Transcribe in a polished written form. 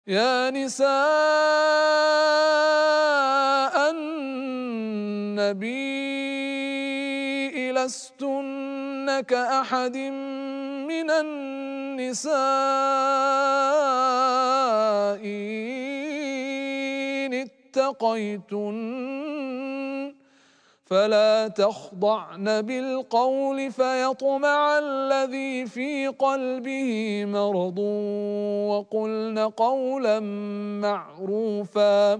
يا نساء النبي لستن كأحد من النساء إن اتقيتن فلا تخضعن بالقول فيطمع الذي في قلبه مرض وقلن قولا معروفا